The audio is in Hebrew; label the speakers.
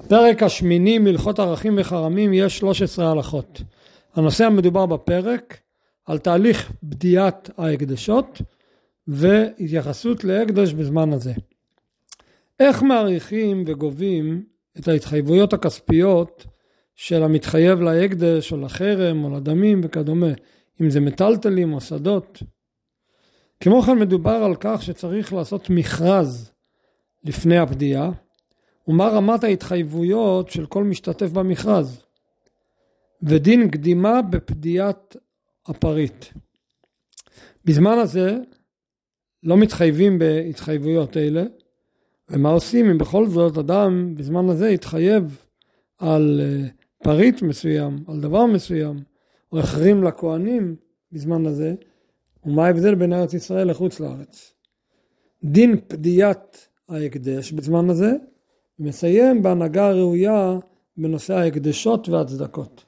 Speaker 1: פרק השמיני מלכות ערכים וחרמים יש 13 הלכות. הנושא המדובר בפרק על תהליך בדיית ההקדשות והתייחסות להקדש בזמן הזה. איך מעריכים וגובים את ההתחייבויות הכספיות של המתחייב להקדש או לחרם או לדמים וכדומה, אם זה מטלטלים או שדות. כמו כן מדובר על כך שצריך לעשות מכרז לפני הבדייה, ומה רמת ההתחייבויות של כל משתתף במכרז, ודין קדימה בפדיית הפריט. בזמן הזה לא מתחייבים בהתחייבויות אלה, ומה עושים אם בכל זאת אדם בזמן הזה יתחייב על פריט מסוים, על דבר מסוים, או החרים לכהנים בזמן הזה, ומה ההבדל בין ארץ ישראל לחוץ לארץ. דין פדיית ההקדש בזמן הזה, מסיים בהנהגה הראויה בנושא ההקדשות והצדקות.